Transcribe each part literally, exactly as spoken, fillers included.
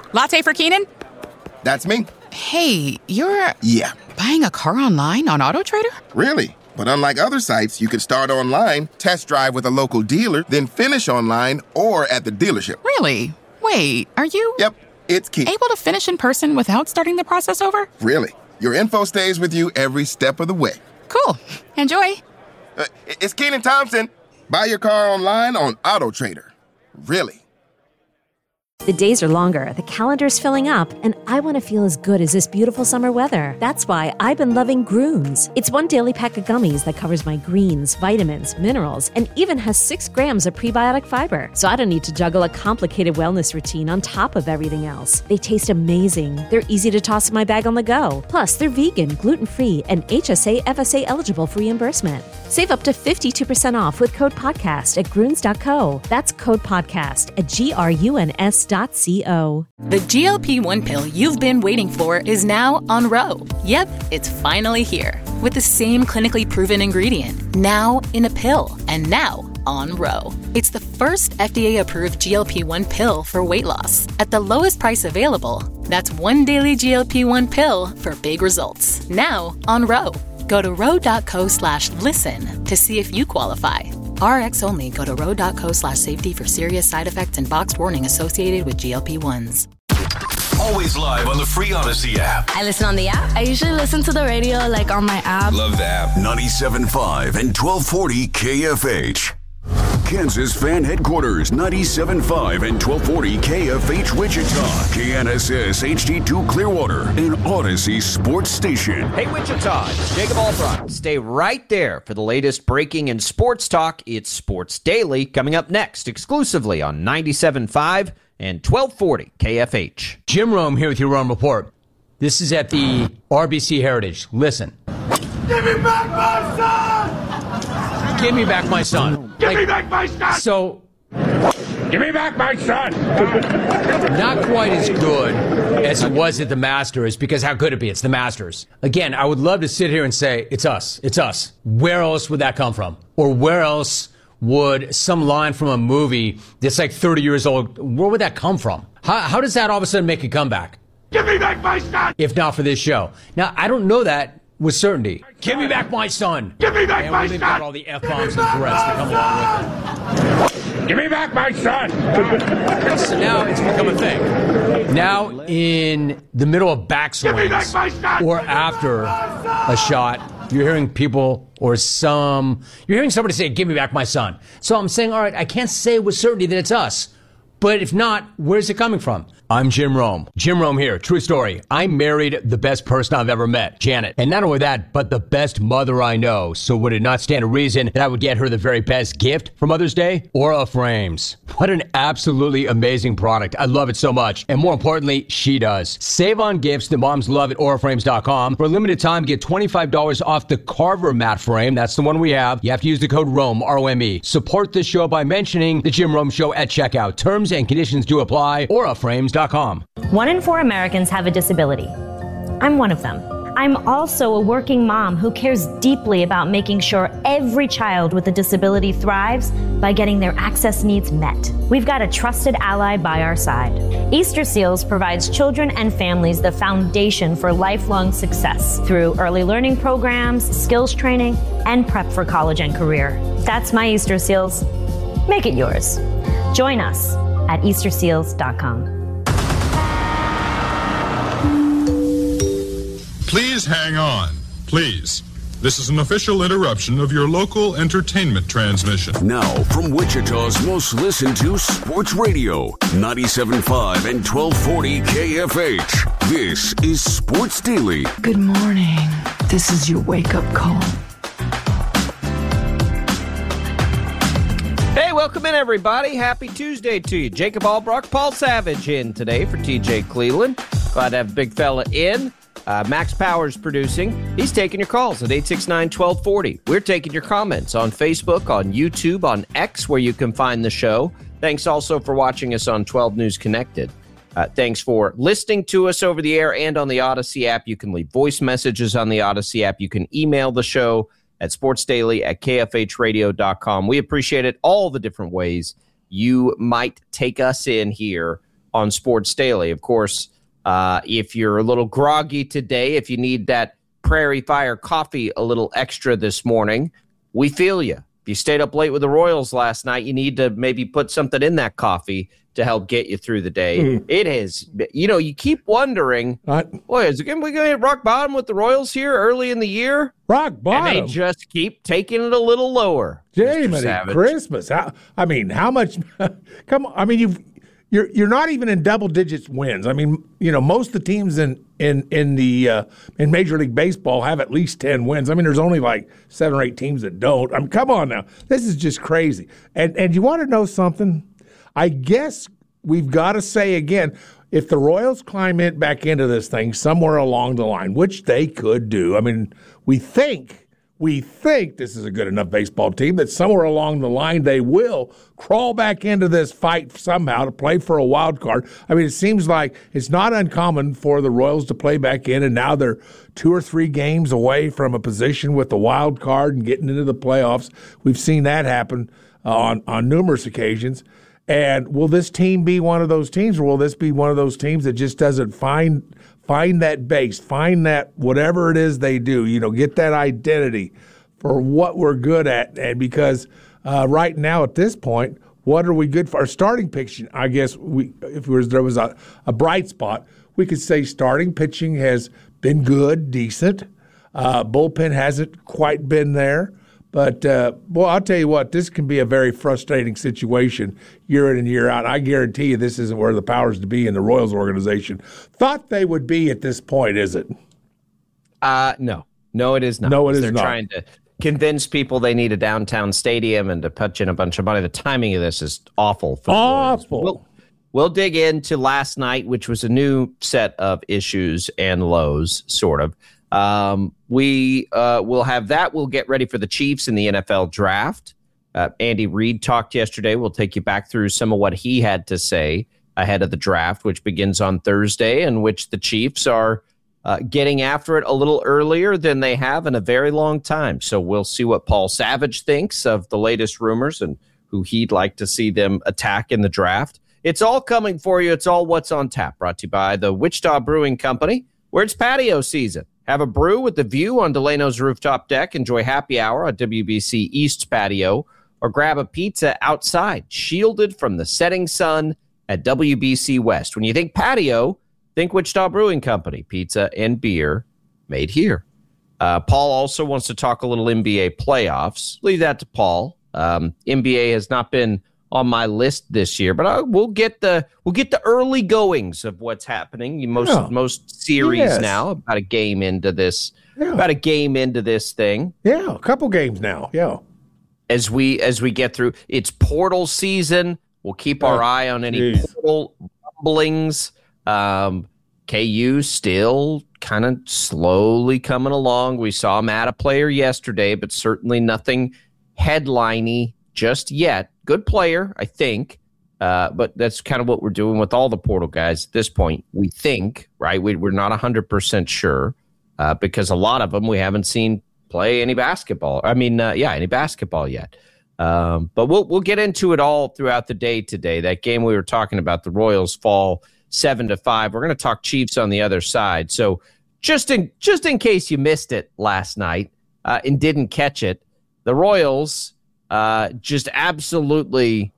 Latte for Keenan? That's me. Hey, you're... Yeah. Buying a car online on AutoTrader? Really? But unlike other sites, you can start online, test drive with a local dealer, then finish online or at the dealership. Really? Wait, are you... Yep, it's Keenan. Able to finish in person without starting the process over? Really. Your info stays with you every step of the way. Cool. Enjoy. Uh, it's Keenan Thompson. Buy your car online on AutoTrader. Really. The days are longer, the calendar's filling up, and I want to feel as good as this beautiful summer weather. That's why I've been loving Grooms. It's one daily pack of gummies that covers my greens, vitamins, minerals, and even has six grams of prebiotic fiber. So I don't need to juggle a complicated wellness routine on top of everything else. They taste amazing. They're easy to toss in my bag on the go. Plus, they're vegan, gluten-free, and H S A F S A eligible for reimbursement. Save up to fifty-two percent off with code podcast at Grunes dot co. That's code podcast at G R U N S dot co. The G L P one pill you've been waiting for is now on Ro. Yep, it's finally here. With the same clinically proven ingredient, now in a pill, and now on Ro. It's the first F D A-approved G L P one pill for weight loss at the lowest price available. That's one daily G L P one pill for big results. Now on Ro. Go to ro.co slash listen to see if you qualify. R X only. Go to ro.co slash safety for serious side effects and boxed warning associated with G L P ones. Always live on the free Odyssey app. I listen on the app. I usually listen to the radio like on my app. Love the app. ninety-seven point five and twelve forty K F H. Kansas Fan Headquarters, ninety-seven point five and twelve forty K F H Wichita, K N S S H D two Clearwater, and Odyssey Sports Station. Hey Wichita, it's Jacob Albrock. Stay right there for the latest breaking in sports talk. It's Sports Daily, coming up next exclusively on ninety-seven point five and twelve forty K F H. Jim Rome here with your Rome Report. This is at the R B C Heritage. Listen. Give me back my son! Give me back my son. Give like, me back my son! So, give me back my son! Not quite as good as it was at the Masters, because how could it be? It's the Masters. Again, I would love to sit here and say, it's us, it's us. Where else would that come from? Or where else would some line from a movie that's like thirty years old, where would that come from? How, how does that all of a sudden make a comeback? Give me back my son! If not for this show. Now, I don't know that with certainty. Give me back my son! Give me back and my son! Got all the F-bombs and threats that come along with it. Give me back my son! So now it's become a thing. Now, in the middle of backswings or after a shot, you're hearing people or some, you're hearing somebody say, give me back my son. So I'm saying, all right, I can't say with certainty that it's us. But if not, where's it coming from? I'm Jim Rome. Jim Rome here. True story. I married the best person I've ever met, Janet. And not only that, but the best mother I know. So would it not stand to reason that I would get her the very best gift for Mother's Day? Aura Frames. What an absolutely amazing product. I love it so much. And more importantly, she does. Save on gifts that moms love at aura frames dot com. For a limited time, get twenty-five dollars off the Carver mat frame. That's the one we have. You have to use the code ROME, R O M E. Support this show by mentioning the Jim Rome Show at checkout. Terms and conditions do apply. aura frames dot com. One in four Americans have a disability. I'm one of them. I'm also a working mom who cares deeply about making sure every child with a disability thrives by getting their access needs met. We've got a trusted ally by our side. Easter Seals provides children and families the foundation for lifelong success through early learning programs, skills training, and prep for college and career. That's my Easter Seals. Make it yours. Join us at easter seals dot com. Please hang on. Please. This is an official interruption of your local entertainment transmission. Now, from Wichita's most listened to sports radio, ninety-seven point five and twelve forty K F H. This is Sports Daily. Good morning. This is your wake-up call. Hey, welcome in, everybody. Happy Tuesday to you. Jacob Albrock, Paul Savage in today for T J Cleveland. Glad to have big fella in. Uh, Max Powers producing. He's taking your calls at eight six nine, one two four zero. We're taking your comments on Facebook, on YouTube, on X, where you can find the show. Thanks also for watching us on twelve News Connected. Uh, thanks for listening to us over the air and on the Odyssey app. You can leave voice messages on the Odyssey app. You can email the show at sportsdaily at k f h radio dot com. We appreciate it, all the different ways you might take us in here on Sports Daily. Of course, uh, if you're a little groggy today, if you need that Prairie Fire coffee a little extra this morning, we feel you. If you stayed up late with the Royals last night, you need to maybe put something in that coffee to help get you through the day. Mm. It is, you know, you keep wondering, what? boy, is it going to hit rock bottom with the Royals here early in the year? Rock bottom? And they just keep taking it a little lower. Jamie, Christmas. How, I mean, how much? Come on. I mean, you've, you're you're not even in double digits wins. I mean, you know, most of the teams in in in the uh, in Major League Baseball have at least ten wins. I mean, there's only like seven or eight teams that don't. I mean, come on now. This is just crazy. And and you want to know something? I guess we've got to say again, if the Royals climb it back into this thing somewhere along the line, which they could do, I mean, we think, we think this is a good enough baseball team that somewhere along the line they will crawl back into this fight somehow to play for a wild card. I mean, it seems like it's not uncommon for the Royals to play back in, and now they're two or three games away from a position with the wild card and getting into the playoffs. We've seen that happen uh, on, on numerous occasions. And will this team be one of those teams, or will this be one of those teams that just doesn't find find that base, find that whatever it is they do, you know, get that identity for what we're good at? And because uh, right now at this point, what are we good for? Our starting pitching, I guess, we if there was, there was a, a bright spot, we could say starting pitching has been good, decent. Uh, bullpen hasn't quite been there. But, uh, well, I'll tell you what, this can be a very frustrating situation year in and year out. I guarantee you this isn't where the powers to be in the Royals organization thought they would be at this point, is it? Uh, no. No, it is not. No, it is They're not. They're trying to convince people they need a downtown stadium and to punch in a bunch of money. The timing of this is awful. For awful. We'll, we'll dig into last night, which was a new set of issues and lows, sort of. Um, we uh, will have that. We'll get ready for the Chiefs in the N F L draft. Uh, Andy Reid talked yesterday. We'll take you back through some of what he had to say ahead of the draft, which begins on Thursday, and which the Chiefs are uh, getting after it a little earlier than they have in a very long time. So we'll see what Paul Savage thinks of the latest rumors and who he'd like to see them attack in the draft. It's all coming for you. It's all what's on tap, brought to you by the Wichita Brewing Company, where it's patio season. Have a brew with the view on Delano's rooftop deck. Enjoy happy hour on W B C East's patio, or grab a pizza outside, shielded from the setting sun at W B C West. When you think patio, think Wichita Brewing Company. Pizza and beer made here. Uh, Paul also wants to talk a little N B A playoffs. Leave that to Paul. Um, N B A has not been on my list this year, but I, we'll get the we'll get the early goings of what's happening. Most yeah. most series yes. now, about a game into this, yeah. about a game into this thing. Yeah, a couple games now. Yeah, as we as we get through, it's portal season. We'll keep our oh, eye on any geez. portal rumblings. Um, K U still kind of slowly coming along. We saw him add a player yesterday, but certainly nothing headliney just yet. Good player, I think, uh, but that's kind of what we're doing with all the portal guys at this point. We think, right? We, we're not one hundred percent sure uh, because a lot of them we haven't seen play any basketball. I mean, uh, yeah, any basketball yet. Um, but we'll we'll get into it all throughout the day today. That game we were talking about, the Royals fall seven to five. We're going to talk Chiefs on the other side. So just in just in case you missed it last night uh, and didn't catch it, the Royals. Uh, just absolutely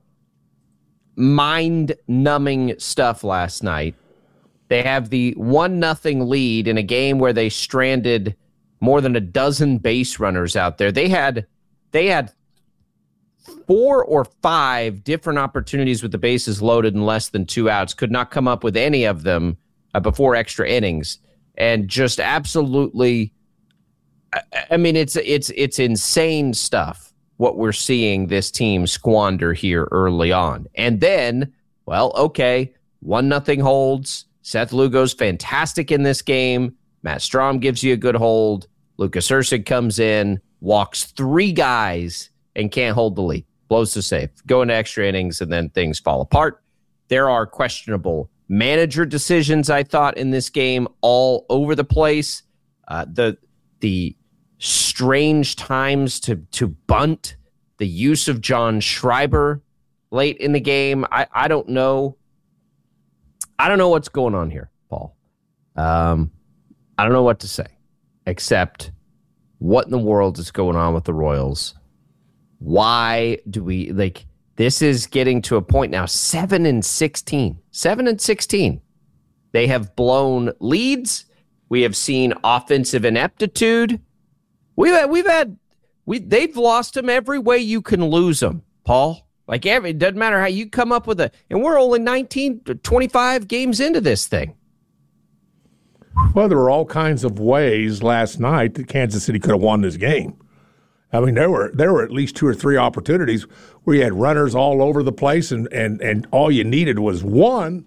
mind-numbing stuff last night. They have the one nothing lead in a game where they stranded more than a dozen base runners out there. They had they had four or five different opportunities with the bases loaded and less than two outs. Could not come up with any of them uh, before extra innings, and just absolutely. I, I mean, it's it's it's insane stuff. What we're seeing this team squander here early on. And then, well, okay, one nothing holds. Seth Lugo's fantastic in this game. Matt Strom gives you a good hold. Lucas Erceg comes in, walks three guys, and can't hold the lead. Blows the save. Go into extra innings, and then things fall apart. There are questionable manager decisions, I thought, in this game all over the place. Uh, the the strange times to to bunt, the use of John Schreiber late in the game. I, I don't know I don't know what's going on here, Paul. Um, I don't know what to say, except what in the world is going on with the Royals? Why do we, like, this is getting to a point now, seven and sixteen. seven and sixteen. They have blown leads. We have seen offensive ineptitude. We've had, we've had, we they've lost them every way you can lose them, Paul. Like, every, it doesn't matter how you come up with a, and we're only nineteen, twenty-five games into this thing. Well, there were all kinds of ways last night that Kansas City could have won this game. I mean, there were there were at least two or three opportunities where you had runners all over the place, and and, and all you needed was one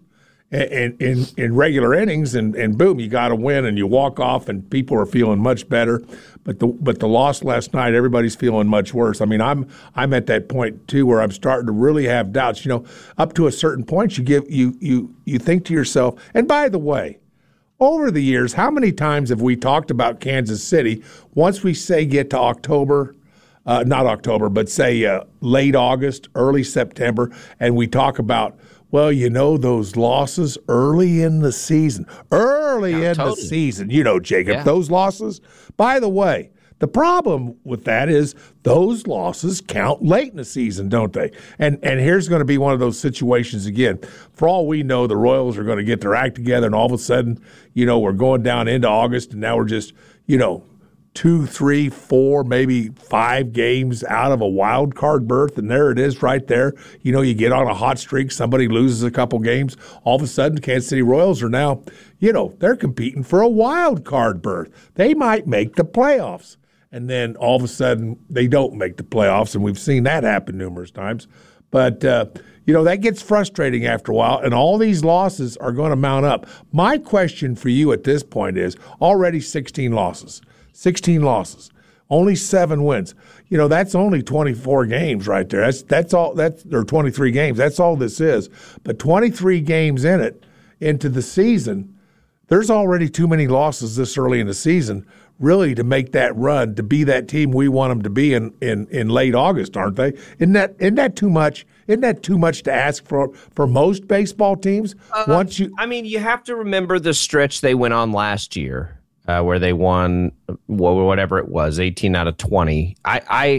in in, in regular innings, and, and boom, you got a win, and you walk off, and people are feeling much better. But the but the loss last night, everybody's feeling much worse. I mean, I'm I'm at that point too where I'm starting to really have doubts. You know, up to a certain point, you give you you you think to yourself. And by the way, over the years, how many times have we talked about Kansas City once we say get to October, uh, not October, but say uh, late August, early September, and we talk about, well, you know, those losses early in the season, early yeah, in totally. the season, you know, Jacob, yeah. those losses. By the way, the problem with that is those losses count late in the season, don't they? And and here's going to be one of those situations again. For all we know, the Royals are going to get their act together, and all of a sudden, you know, we're going down into August, and now we're just, you know, two, three, four, maybe five games out of a wild card berth, and there it is right there. You know, you get on a hot streak, somebody loses a couple games, all of a sudden Kansas City Royals are now, you know, they're competing for a wild card berth. They might make the playoffs. And then all of a sudden they don't make the playoffs, and we've seen that happen numerous times. But, uh, you know, that gets frustrating after a while, and all these losses are going to mount up. My question for you at this point is already sixteen losses. sixteen losses, only seven wins. You know, that's only twenty-four games right there. That's that's all. That's or twenty-three games. That's all this is. But twenty-three games in it into the season, there's already too many losses this early in the season, really, to make that run, to be that team we want them to be in, in, in late August, aren't they? Isn't that isn't that too much? Isn't that too much to ask for for most baseball teams? Uh, Once you, I mean, you have to remember the stretch they went on last year, uh, where they won whatever it was, eighteen out of twenty. I I,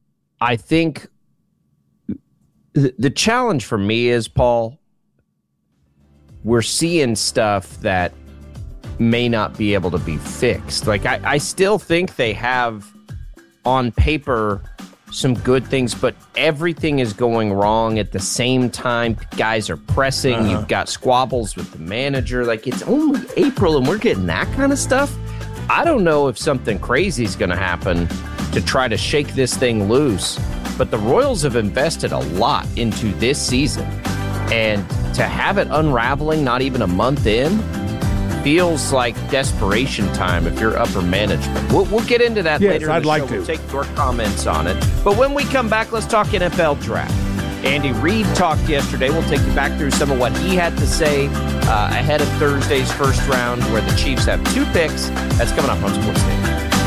I think the, the challenge for me is, Paul, we're seeing stuff that may not be able to be fixed. Like, I, I still think they have on paper some good things, but everything is going wrong at the same time. Guys are pressing. Uh-huh. You've got squabbles with the manager. Like, it's only April and we're getting that kind of stuff. I don't know if something crazy is going to happen to try to shake this thing loose, but the Royals have invested a lot into this season, and to have it unraveling not even a month in feels like desperation time if you're upper management. We'll, we'll get into that yes, later in I'd the like show. to. We'll take your comments on it. But when we come back, let's talk N F L draft. Andy Reid talked yesterday. We'll take you back through some of what he had to say uh, ahead of Thursday's first round, where the Chiefs have two picks. That's coming up on Sports Day.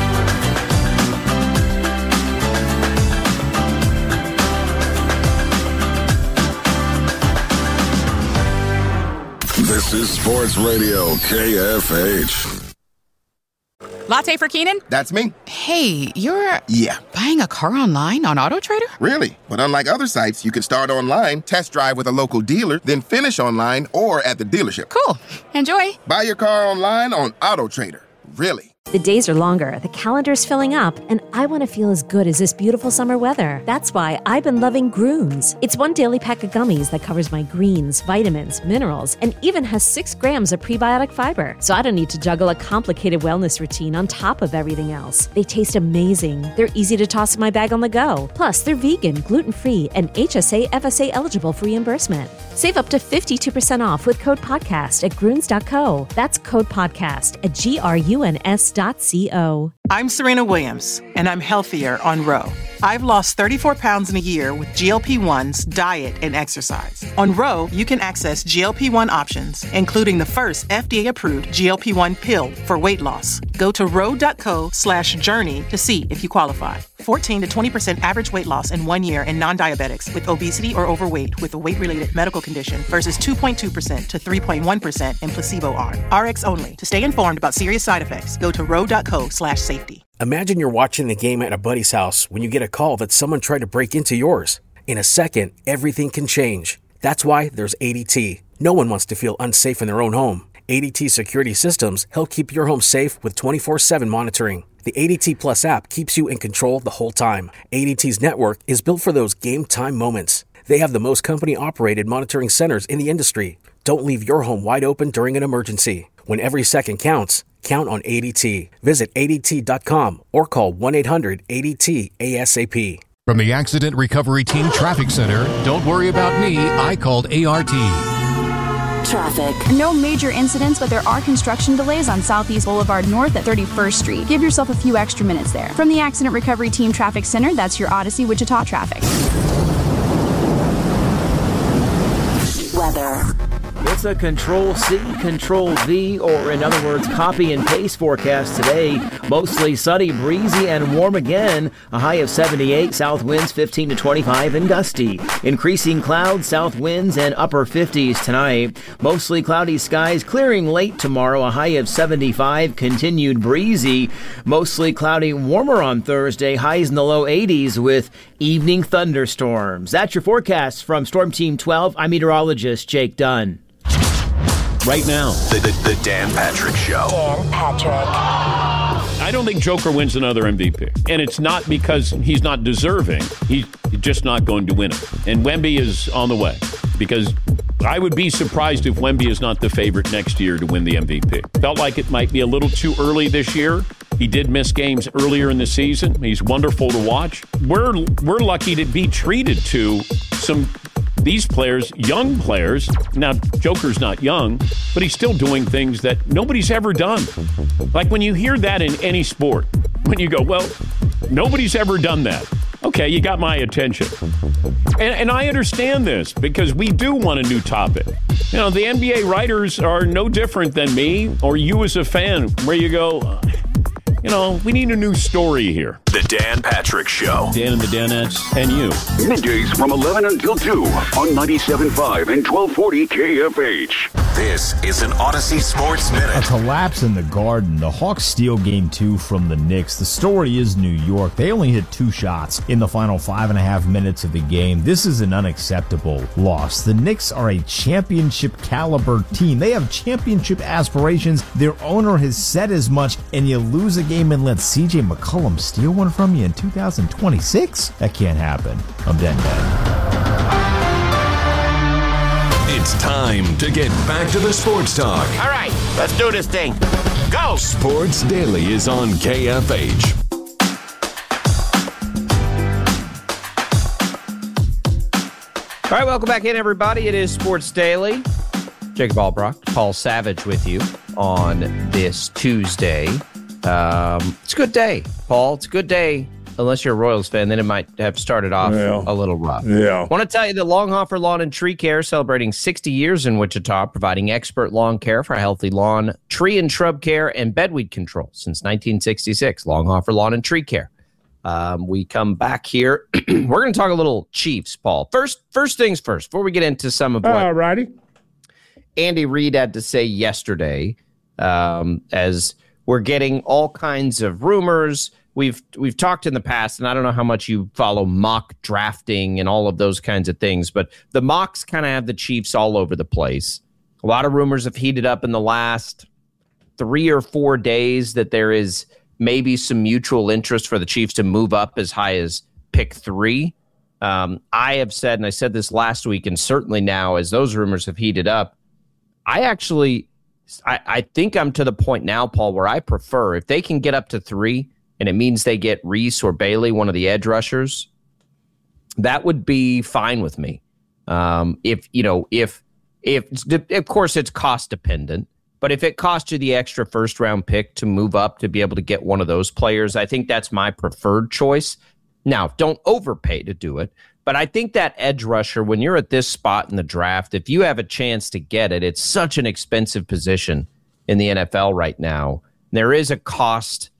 This is Sports Radio K F H. Latte for Keenan? That's me. Hey, you're... Yeah. Buying a car online on AutoTrader? Really? But unlike other sites, you can start online, test drive with a local dealer, then finish online or at the dealership. Cool. Enjoy. Buy your car online on AutoTrader. Really? The days are longer, the calendar's filling up, and I want to feel as good as this beautiful summer weather. That's why I've been loving Grooms. It's one daily pack of gummies that covers my greens, vitamins, minerals, and even has six grams of prebiotic fiber. So I don't need to juggle a complicated wellness routine on top of everything else. They taste amazing. They're easy to toss in my bag on the go. Plus, they're vegan, gluten-free, and H S A F S A eligible for reimbursement. Save up to fifty-two percent off with code podcast at Grooms dot co. That's code podcast at G R U N S dot co. I'm Serena Williams, and I'm healthier on Ro. I've lost thirty-four pounds in a year with G L P ones, diet, and exercise. On Ro, you can access G L P one options, including the first F D A-approved G L P one pill for weight loss. Go to ro dot co slash journey to see if you qualify. fourteen to twenty percent average weight loss in one year in non-diabetics with obesity or overweight with a weight-related medical condition versus two point two percent to three point one percent in placebo arm. R X only. To stay informed about serious side effects, go to ro.co slash safety. Imagine you're watching the game at a buddy's house when you get a call that someone tried to break into yours. In a second, everything can change. That's why there's A D T. No one wants to feel unsafe in their own home. A D T security systems help keep your home safe with twenty-four seven monitoring. The A D T Plus app keeps you in control the whole time. A D T's network is built for those game time moments. They have the most company-operated monitoring centers in the industry. Don't leave your home wide open during an emergency. When every second counts, count on A D T. Visit A D T dot com or call one eight hundred A D T A S A P. From the Accident Recovery Team Traffic Center, don't worry about me, I called A R T. Traffic. No major incidents, but there are construction delays on Southeast Boulevard North at thirty-first Street. Give yourself a few extra minutes there. From the Accident Recovery Team Traffic Center, that's your Odyssey, Wichita traffic. Weather. It's a Control-C, Control-V, or in other words, copy and paste forecast today. Mostly sunny, breezy, and warm again. A high of seventy-eight, south winds fifteen to twenty-five, and gusty. Increasing clouds, south winds, and upper fifties tonight. Mostly cloudy skies, clearing late tomorrow. A high of seventy-five, continued breezy. Mostly cloudy, warmer on Thursday. Highs in the low eighties with evening thunderstorms. That's your forecast from Storm Team twelve. I'm meteorologist Jake Dunn. Right now, the, the, the Dan Patrick Show. Dan Patrick. I don't think Joker wins another M V P. And it's not because he's not deserving. He's just not going to win it. And Wemby is on the way. Because I would be surprised if Wemby is not the favorite next year to win the M V P. Felt like it might be a little too early this year. He did miss games earlier in the season. He's wonderful to watch. We're we're lucky to be treated to some these players, young players. Now, Joker's not young, but he's still doing things that nobody's ever done. Like when you hear that in any sport, when you go, well, nobody's ever done that. Okay, you got my attention. And, and I understand this because we do want a new topic. You know, the N B A writers are no different than me or you as a fan, where you go, you know, we need a new story here. The Dan Patrick Show. Dan and the Danettes and you. Middays from eleven until two on ninety-seven point five and twelve forty K F H. This is an Odyssey Sports Minute. A collapse in the Garden. The Hawks steal game two from the Knicks. The story is New York. They only hit two shots in the final five and a half minutes of the game. This is an unacceptable loss. The Knicks are a championship caliber team. They have championship aspirations. Their owner has said as much, and you lose a game and let C J McCollum steal one from you in two thousand twenty-six? That can't happen. I'm Dan Dan. It's time to get back to the sports talk. All right, let's do this thing. Go! Sports Daily is on K F H. All right, welcome back in, everybody. It is Sports Daily. Jacob Albrock, Paul Savage with you on this Tuesday. Um, it's a good day, Paul. It's a good day. Unless you're a Royals fan, then it might have started off yeah. a little rough. Yeah. Want to tell you that Longhoffer Lawn and Tree Care celebrating sixty years in Wichita, providing expert lawn care for healthy lawn, tree and shrub care, and bedweed control since nineteen sixty-six. Longhoffer Lawn and Tree Care. Um, we come back here. We're going to talk a little Chiefs, Paul. First, first things first. Before we get into some of what All righty. Andy Reid had to say yesterday, um, as we're getting all kinds of rumors. We've we've talked in the past, and I don't know how much you follow mock drafting and all of those kinds of things, but the mocks kind of have the Chiefs all over the place. A lot of rumors have heated up in the last three or four days that there is maybe some mutual interest for the Chiefs to move up as high as pick three. Um, I have said, and I said this last week, and certainly now as those rumors have heated up, I actually, I, I think I'm to the point now, Paul, where I prefer, if they can get up to three, and it means they get Reese or Bailey, one of the edge rushers, that would be fine with me. Um, if, you know, if, if, of course it's cost dependent, but if it costs you the extra first round pick to move up to be able to get one of those players, I think that's my preferred choice. Now, don't overpay to do it, but I think that edge rusher, when you're at this spot in the draft, if you have a chance to get it, it's such an expensive position in the N F L right now. There is a cost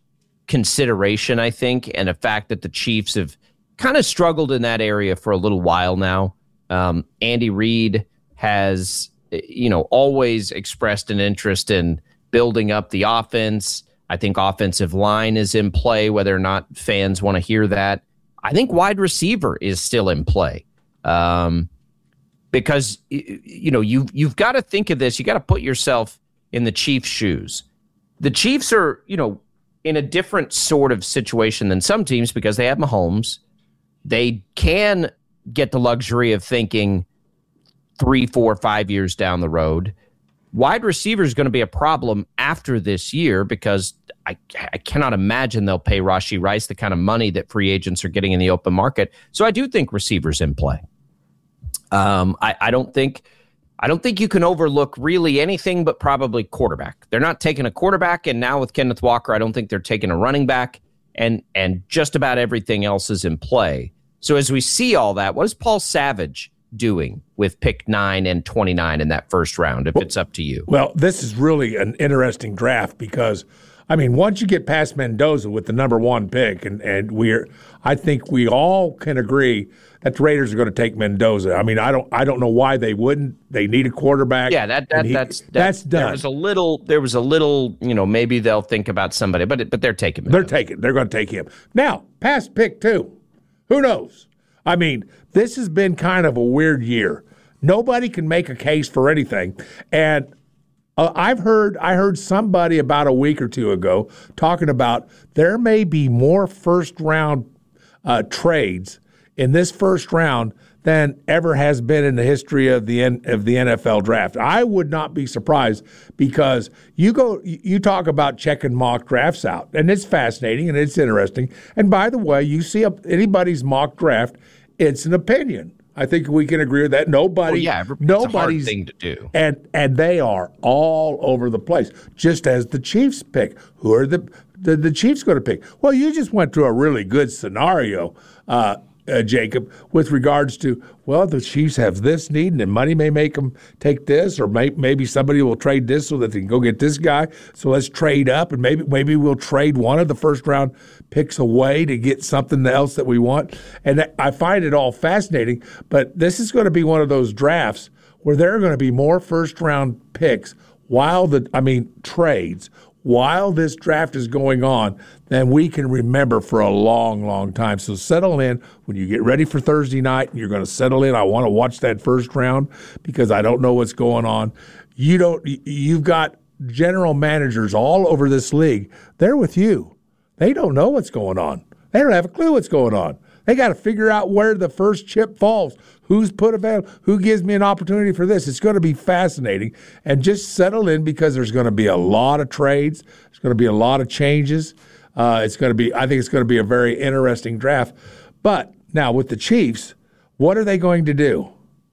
consideration, I think, and the fact that the Chiefs have kind of struggled in that area for a little while now. Um, Andy Reid has, you know, always expressed an interest in building up the offense. I think offensive line is in play, whether or not fans want to hear that. I think wide receiver is still in play. Um, because, you know, you've, you've got to think of this. You got to put yourself in the Chiefs' shoes. The Chiefs are, you know, in a different sort of situation than some teams because they have Mahomes. They can get the luxury of thinking three, four, five years down the road. Wide receiver is going to be a problem after this year because I, I cannot imagine they'll pay Rashee Rice the kind of money that free agents are getting in the open market. So I do think receivers in play. Um, I, I don't think I don't think you can overlook really anything but probably quarterback. They're not taking a quarterback, and now with Kenneth Walker, I don't think they're taking a running back, and and just about everything else is in play. So as we see all that, what is Paul Savage doing with pick nine and twenty-nine in that first round, if well, it's up to you? Well, this is really an interesting draft because, I mean, once you get past Mendoza with the number one pick, and, and we're, I think we all can agree that the Raiders are going to take Mendoza. I mean, I don't, I don't know why they wouldn't. They need a quarterback. Yeah, that, that he, that's that's that's done. There was a little, there was a little, you know, maybe they'll think about somebody, but but they're taking Mendoza. They're taking. They're going to take him now. Past pick two, who knows? I mean, this has been kind of a weird year. Nobody can make a case for anything, and uh, I've heard I heard somebody about a week or two ago talking about there may be more first round uh, trades in this first round than ever has been in the history of the N- of the N F L draft. I would not be surprised because you go you talk about checking mock drafts out, and it's fascinating and it's interesting. And by the way, you see a, anybody's mock draft, it's an opinion. I think we can agree with that. Nobody, well, yeah, nobody's it's a hard thing to do, and and they are all over the place. Just as the Chiefs pick, who are the the, the Chiefs going to pick? Well, you just went through a really good scenario. Uh, Uh, Jacob, with regards to, well, the Chiefs have this need and money may make them take this, or may, maybe somebody will trade this so that they can go get this guy. So let's trade up, and maybe maybe we'll trade one of the first round picks away to get something else that we want. And I find it all fascinating, but this is going to be one of those drafts where there are going to be more first round picks while the, I mean, trades, while this draft is going on than we can remember for a long, long time. So settle in when you get ready for Thursday night, and you're going to settle in. I want to watch that first round because I don't know what's going on. You don't. You've got general managers all over this league. They're with you. They don't know what's going on. They don't have a clue what's going on. They got to figure out where the first chip falls. Who's put available? Who gives me an opportunity for this? It's going to be fascinating. And just settle in because there's going to be a lot of trades. There's going to be a lot of changes. Uh, it's going to be. I think it's going to be a very interesting draft. But now with the Chiefs, what are they going to do?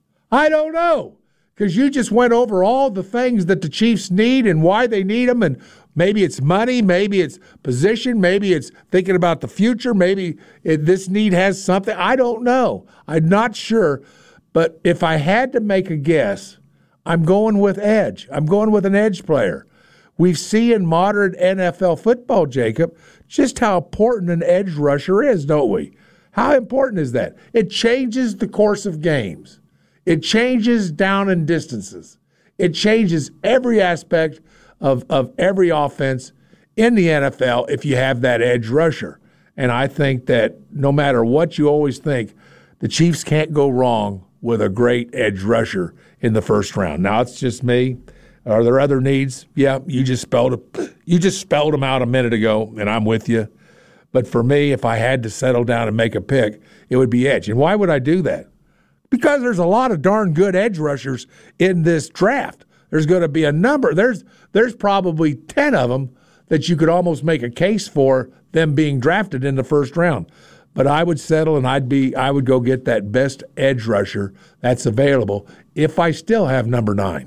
I don't know, because you just went over all the things that the Chiefs need and why they need them, and maybe it's money, maybe it's position, maybe it's thinking about the future, maybe it, this need has something. I don't know. I'm not sure. But if I had to make a guess, I'm going with edge. I'm going with an edge player. We see in modern N F L football, Jacob, just how important an edge rusher is, don't we? How important is that? It changes the course of games. It changes down and distances. It changes every aspect of, of every offense in the N F L if you have that edge rusher. And I think that no matter what you always think, the Chiefs can't go wrong with a great edge rusher in the first round. Now, it's just me. Are there other needs? Yeah, you just spelled it. You just spelled them out a minute ago, and I'm with you. But for me, if I had to settle down and make a pick, it would be edge. And why would I do that? Because there's a lot of darn good edge rushers in this draft. There's going to be a number. There's there's probably ten of them that you could almost make a case for them being drafted in the first round. But I would settle, and I'd be I would go get that best edge rusher that's available if I still have number nine.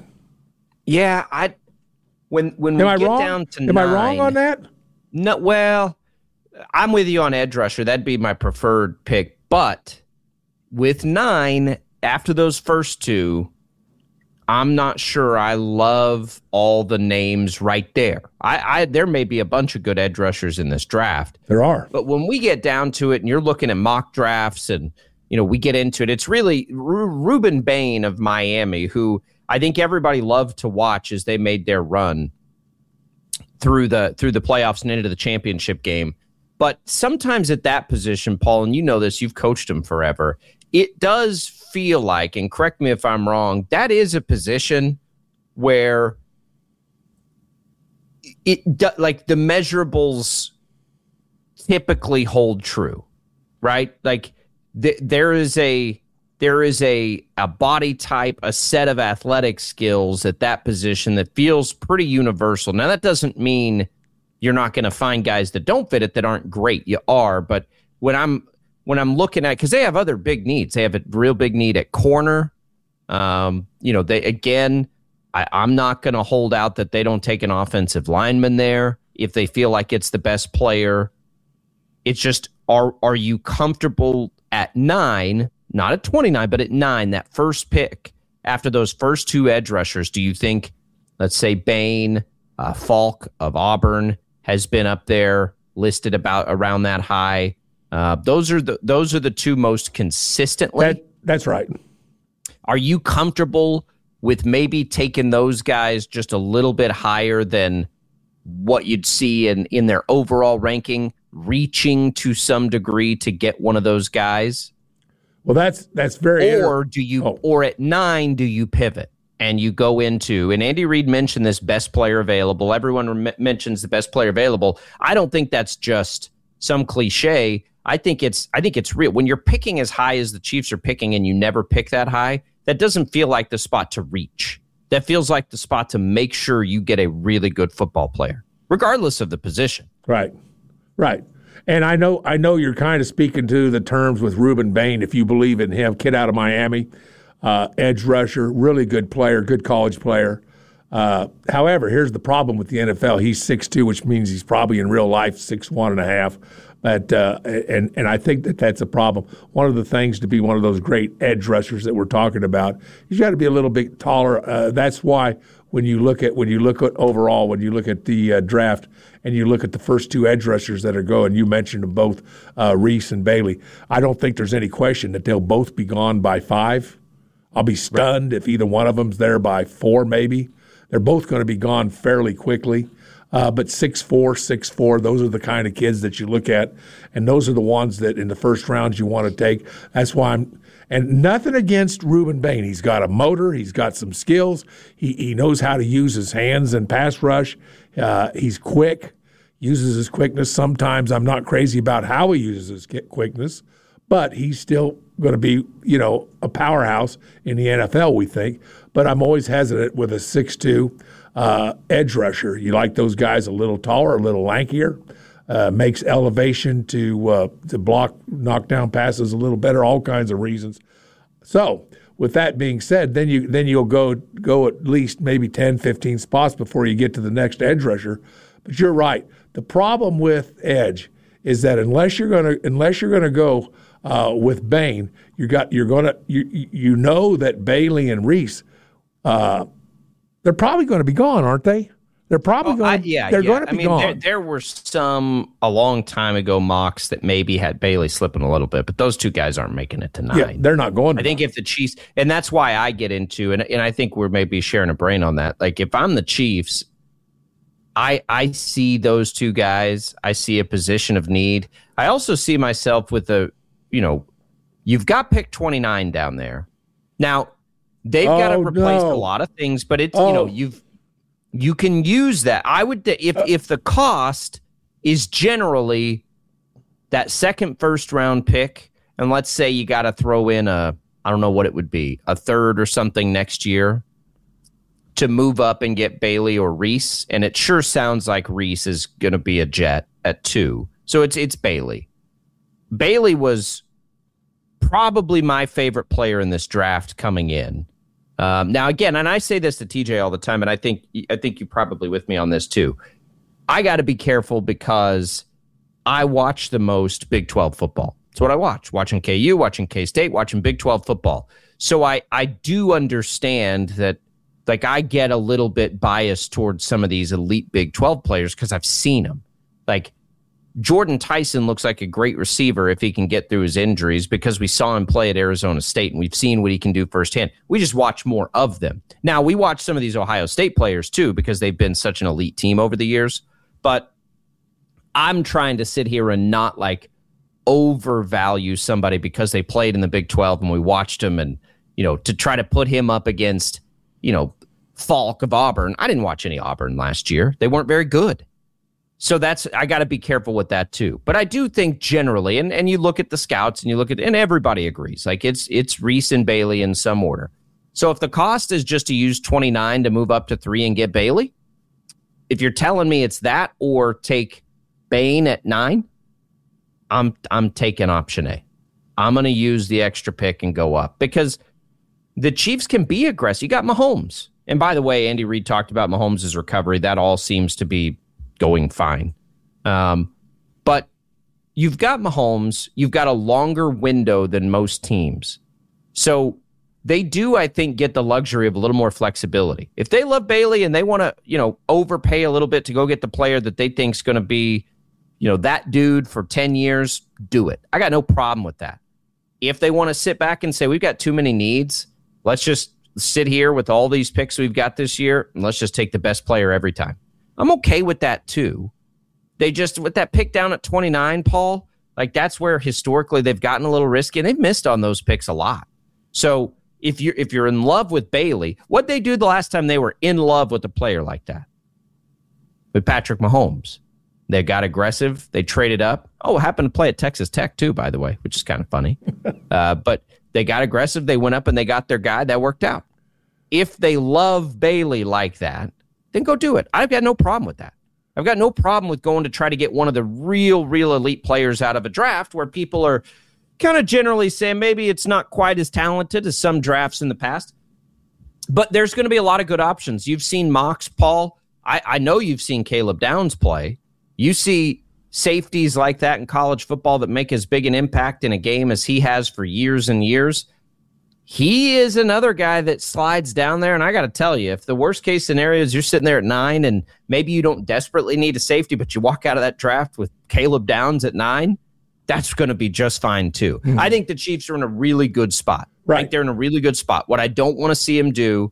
Yeah, I when when Am we I get wrong? down to Am nine, I wrong on that? No, well, I'm with you on edge rusher. That'd be my preferred pick. But with nine, after those first two, I'm not sure I love all the names right there. I, I there may be a bunch of good edge rushers in this draft. There are. But when we get down to it and you're looking at mock drafts and, you know, we get into it, it's really Ru- Ruben Bain of Miami, who I think everybody loved to watch as they made their run through the through the playoffs and into the championship game. But sometimes at that position, Paul, and you know this, you've coached him forever, it does feel like, and correct me if I'm wrong, that is a position where it like the measurables typically hold true, right? Like th- there is a there is a a body type, a set of athletic skills at that position that feels pretty universal. Now that doesn't mean you're not going to find guys that don't fit it that aren't great. You are, but when I'm When I'm looking at, because they have other big needs. They have a real big need at corner. Um, you know, they again, I, I'm not going to hold out that they don't take an offensive lineman there if they feel like it's the best player. It's just, are are you comfortable at nine, not at twenty-nine, but at nine, that first pick after those first two edge rushers? Do you think, let's say, Bain, uh, Falk of Auburn has been up there listed about around that high? Uh, those are the those are the two most consistently. That, that's right. Are you comfortable with maybe taking those guys just a little bit higher than what you'd see in, in their overall ranking, reaching to some degree to get one of those guys? Well, that's that's very. Or do you? Oh. Or at nine, do you pivot and you go into? And Andy Reid mentioned this best player available. Everyone rem- mentions the best player available. I don't think that's just some cliche. I think it's I think it's real. When you're picking as high as the Chiefs are picking and you never pick that high, that doesn't feel like the spot to reach. That feels like the spot to make sure you get a really good football player, regardless of the position. Right, right. And I know I know you're kind of speaking to the terms with Ruben Bain, if you believe in him, kid out of Miami, uh, edge rusher, really good player, good college player. Uh, however, here's the problem with the N F L. He's six two, which means he's probably in real life six one and a half. But, uh, and, and I think that that's a problem. One of the things to be one of those great edge rushers that we're talking about, you've got to be a little bit taller. Uh, that's why when you look at when you look at overall, when you look at the uh, draft and you look at the first two edge rushers that are going, you mentioned them both, uh, Reese and Bailey. I don't think there's any question that they'll both be gone by five. I'll be stunned if either one of them's there by four, maybe. They're both going to be gone fairly quickly. Uh, but six four, six four, those are the kind of kids that you look at, and those are the ones that in the first rounds you want to take. That's why I'm – and nothing against Ruben Bain. He's got a motor. He's got some skills. He he knows how to use his hands and pass rush. Uh, he's quick, uses his quickness. Sometimes I'm not crazy about how he uses his quickness, but he's still going to be, you know, a powerhouse in the N F L, we think. But I'm always hesitant with a six two – Uh, edge rusher. You like those guys a little taller, a little lankier, uh, makes elevation to uh, to block, knock down passes a little better, all kinds of reasons. So with that being said, then you then you'll go go at least maybe ten, fifteen spots before you get to the next edge rusher. But you're right. The problem with edge is that unless you're gonna unless you're gonna go uh, with Bain, you got you're gonna you you know that Bailey and Reese. Uh, They're probably going to be gone, aren't they? They're probably oh, going. I, yeah, they're yeah. going to be I mean, gone. There, there were some a long time ago mocks that maybe had Bailey slipping a little bit, but those two guys aren't making it to nine. Yeah, they're not going. To I think if the Chiefs, and that's why I get into, and and I think we're maybe sharing a brain on that. Like if I'm the Chiefs, I I see those two guys. I see a position of need. I also see myself with the, you know, you've got pick twenty-nine down there. Now they've oh, got to replace no. a lot of things, but it's oh. you know you've you can use that. I would if uh, if the cost is generally that second first round pick, and let's say you got to throw in a I don't know what it would be a third or something next year to move up and get Bailey or Reese, and it sure sounds like Reese is going to be a Jet at two. So it's it's Bailey. Bailey was probably my favorite player in this draft coming in. Um, now, again, and I say this to T J all the time, and I think I think you're probably with me on this too. I got to be careful because I watch the most Big twelve football. It's what I watch. Watching K U, watching K-State, watching Big twelve football. So I, I do understand that like I get a little bit biased towards some of these elite Big twelve players because I've seen them. Like Jordan Tyson looks like a great receiver if he can get through his injuries because we saw him play at Arizona State and we've seen what he can do firsthand. We just watch more of them. Now, we watch some of these Ohio State players too because they've been such an elite team over the years. But I'm trying to sit here and not like overvalue somebody because they played in the Big twelve and we watched them and, you know, to try to put him up against, you know, Falk of Auburn. I didn't watch any Auburn last year. They weren't very good. So that's, I got to be careful with that too. But I do think generally, and, and you look at the scouts and you look at, and everybody agrees, like it's it's Reese and Bailey in some order. So if the cost is just to use twenty-nine to move up to three and get Bailey, if you're telling me it's that or take Bain at nine, I'm I'm taking option A. I'm going to use the extra pick and go up because the Chiefs can be aggressive. You got Mahomes. And by the way, Andy Reid talked about Mahomes' recovery. That all seems to be going fine. Um, but you've got Mahomes. You've got a longer window than most teams. So they do, I think, get the luxury of a little more flexibility. If they love Bailey and they want to, you know, overpay a little bit to go get the player that they think is going to be, you know, that dude for ten years, do it. I got no problem with that. If they want to sit back and say, we've got too many needs, let's just sit here with all these picks we've got this year, and let's just take the best player every time. I'm okay with that too. They just, with that pick down at twenty-nine, Paul, like that's where historically they've gotten a little risky, and they've missed on those picks a lot. So if you're, if you're in love with Bailey, what'd they do the last time they were in love with a player like that? With Patrick Mahomes. They got aggressive. They traded up. Oh, happened to play at Texas Tech too, by the way, which is kind of funny. uh, but they got aggressive. They went up and they got their guy. That worked out. If they love Bailey like that, then go do it. I've got no problem with that. I've got no problem with going to try to get one of the real, real elite players out of a draft where people are kind of generally saying maybe it's not quite as talented as some drafts in the past. But there's going to be a lot of good options. You've seen mocks, Paul. I, I know you've seen Caleb Downs play. You see safeties like that in college football that make as big an impact in a game as he has for years and years. He is another guy that slides down there, and I got to tell you, if the worst case scenario is you're sitting there at nine and maybe you don't desperately need a safety, but you walk out of that draft with Caleb Downs at nine, that's going to be just fine too. Mm-hmm. I think the Chiefs are in a really good spot. Right. I think they're in a really good spot. What I don't want to see him do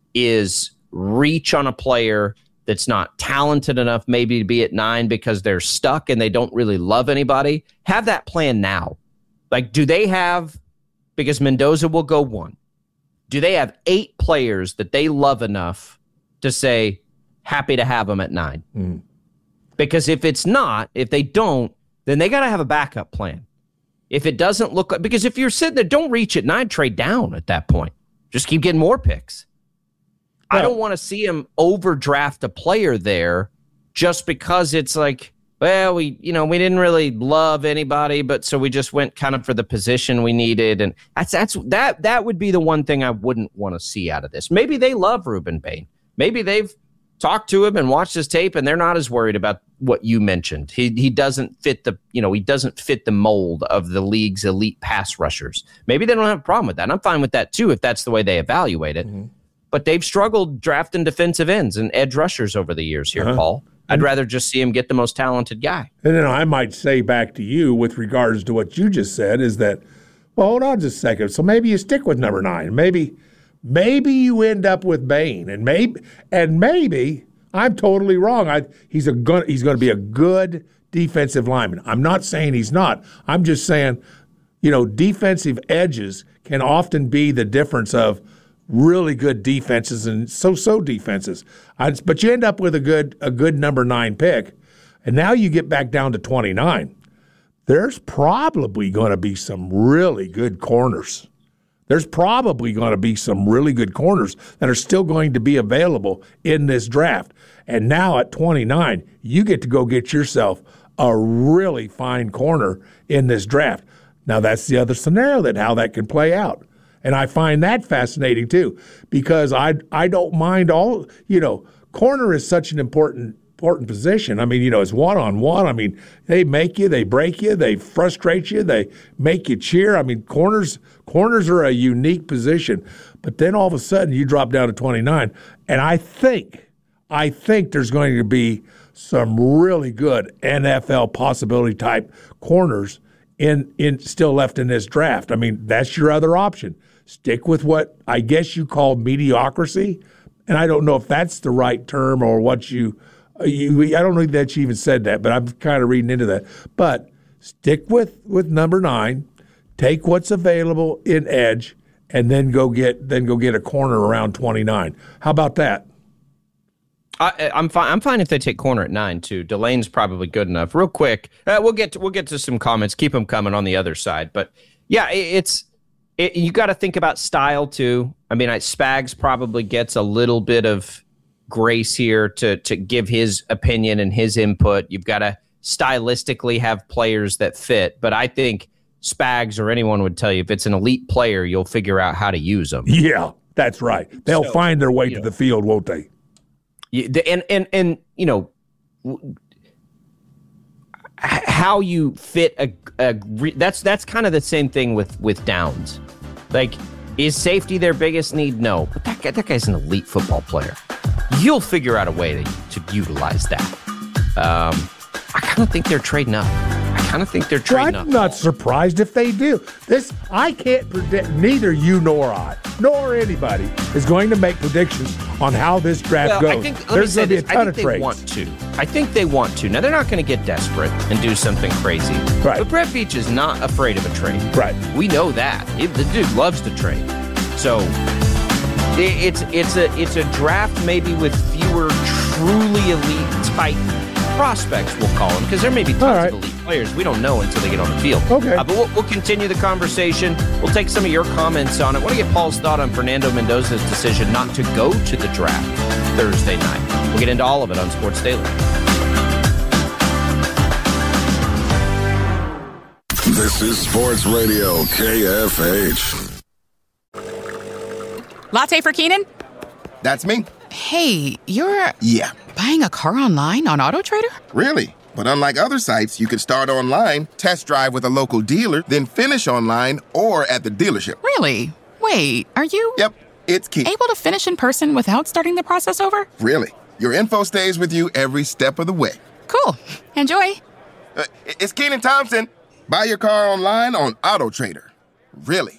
is reach on a player that's not talented enough maybe to be at nine because they're stuck and they don't really love anybody. Have that plan now. Like, do they have... Because Mendoza will go one. Do they have eight players that they love enough to say, happy to have them at nine? Mm. Because if it's not, if they don't, then they got to have a backup plan. If it doesn't look like, because if you're sitting there, don't reach at nine, trade down at that point. Just keep getting more picks. Well, I don't want to see him overdraft a player there just because it's like, well, we, you know, we didn't really love anybody, but so we just went kind of for the position we needed. And that's, that's, that, that would be the one thing I wouldn't want to see out of this. Maybe they love Ruben Bain. Maybe they've talked to him and watched his tape and they're not as worried about what you mentioned. He, he doesn't fit the, you know, he doesn't fit the mold of the league's elite pass rushers. Maybe they don't have a problem with that. And I'm fine with that too, if that's the way they evaluate it. Mm-hmm. But they've struggled drafting defensive ends and edge rushers over the years here, uh-huh. Paul. I'd rather just see him get the most talented guy. And then I might say back to you with regards to what you just said is that, well, hold on just a second. So maybe you stick with number nine. Maybe maybe you end up with Bain. And maybe and maybe I'm totally wrong. I, he's a good, he's going to be a good defensive lineman. I'm not saying he's not. I'm just saying, you know, defensive edges can often be the difference of really good defenses and so-so defenses. I, but you end up with a good a good number nine pick, and now you get back down to twenty-nine. There's probably going to be some really good corners. There's probably going to be some really good corners that are still going to be available in this draft. And now at twenty-nine, you get to go get yourself a really fine corner in this draft. Now that's the other scenario that how that can play out. And I find that fascinating, too, because I I don't mind all, you know, corner is such an important important position. I mean, you know, it's one-on-one. I mean, they make you, they break you, they frustrate you, they make you cheer. I mean, corners corners are a unique position. But then all of a sudden you drop down to twenty-nine. And I think, I think there's going to be some really good N F L possibility-type corners in, in still left in this draft. I mean, that's your other option. Stick with what I guess you call mediocrity. And I don't know if that's the right term or what you, you I don't know that you even said that, but I'm kind of reading into that. But stick with, with number nine, take what's available in edge, and then go get then go get a corner around twenty-nine. How about that? I, I'm fine. I'm fine if they take corner at nine too. Delane's probably good enough. Real quick, uh, we'll get to, we'll get to some comments. Keep them coming on the other side. But yeah, it, it's. It, you got to think about style, too. I mean, I, Spags probably gets a little bit of grace here to to give his opinion and his input. You've got to stylistically have players that fit. But I think Spags or anyone would tell you, if it's an elite player, you'll figure out how to use them. Yeah, that's right. They'll so, find their way to know, the field, won't they? You, and, and, and, you know, how you fit a, a that's that's kind of the same thing with with Downs. Like, is safety their biggest need? No, but that guy, that guy's an elite football player. You'll figure out a way to, to utilize that. Um, I kind of think they're trading up. I kind of think they're trading well, I'm up. not surprised if they do. This I can't predict. Neither you nor I, nor anybody, is going to make predictions on how this draft well, goes. I think, There's going to be a this. ton I think of they trades. want to. I think they want to. Now, they're not going to get desperate and do something crazy. Right. But Brett Veach is not afraid of a trade. Right. We know that. He, the dude loves to trade. So it, it's it's a it's a draft maybe with fewer truly elite type prospects, we'll call them, because there may be tons right. of elite players we don't know until they get on the field. Okay. Uh, but we'll, we'll continue the conversation. We'll take some of your comments on it. I want to get Paul's thought on Fernando Mendoza's decision not to go to the draft Thursday night. We'll get into all of it on Sports Daily. This is Sports Radio K F H. Latte for Keenan? That's me. Hey, you're... Yeah. Buying a car online on AutoTrader? Really? But unlike other sites, you can start online, test drive with a local dealer, then finish online or at the dealership. Really? Wait, are you... Yep, it's key. Able to finish in person without starting the process over? Really. Your info stays with you every step of the way. Cool. Enjoy. Uh, it's Keenan Thompson. Buy your car online on AutoTrader. Really.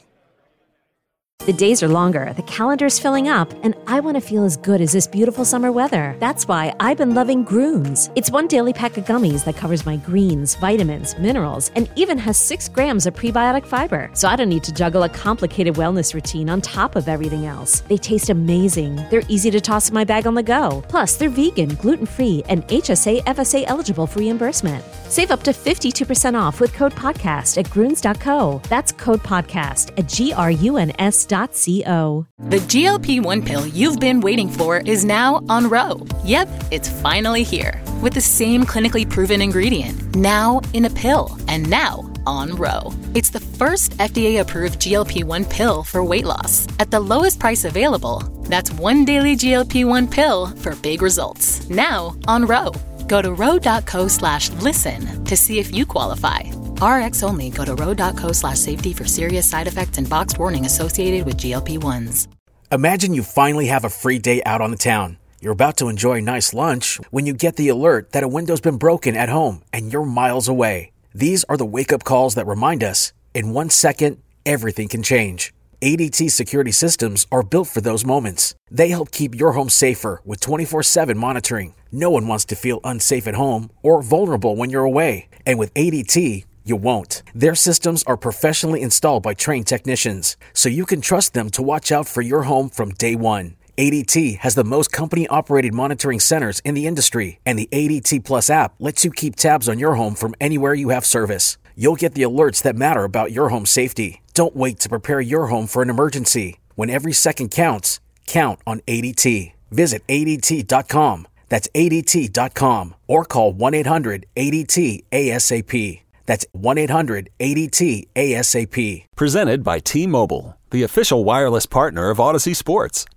The days are longer, the calendar's filling up, and I want to feel as good as this beautiful summer weather. That's why I've been loving Grooms. It's one daily pack of gummies that covers my greens, vitamins, minerals, and even has six grams of prebiotic fiber. So I don't need to juggle a complicated wellness routine on top of everything else. They taste amazing. They're easy to toss in my bag on the go. Plus, they're vegan, gluten-free, and H S A F S A eligible for reimbursement. Save up to fifty-two percent off with code podcast at Gruns dot co. That's code podcast at G R U N S dot co. The G L P one pill you've been waiting for is now on Ro. Yep, it's finally here. With the same clinically proven ingredient. Now in a pill. And now on Ro. It's the first F D A-approved G L P one pill for weight loss. At the lowest price available. That's one daily G L P one pill for big results. Now on Ro. Go to ro.co slash listen to see if you qualify. R X only. Go to ro.co slash safety for serious side effects and boxed warning associated with G L P ones. Imagine you finally have a free day out on the town. You're about to enjoy a nice lunch when you get the alert that a window's been broken at home and you're miles away. These are the wake-up calls that remind us, in one second, everything can change. A D T security systems are built for those moments. They help keep your home safer with twenty-four seven monitoring. No one wants to feel unsafe at home or vulnerable when you're away. And with A D T, you won't. Their systems are professionally installed by trained technicians, so you can trust them to watch out for your home from day one. A D T has the most company-operated monitoring centers in the industry, and the A D T Plus app lets you keep tabs on your home from anywhere you have service. You'll get the alerts that matter about your home safety. Don't wait to prepare your home for an emergency. When every second counts, count on A D T. Visit A D T dot com. That's A D T dot com. Or call one eight hundred A D T A S A P. That's one eight hundred A D T A S A P. Presented by T-Mobile, the official wireless partner of Odyssey Sports.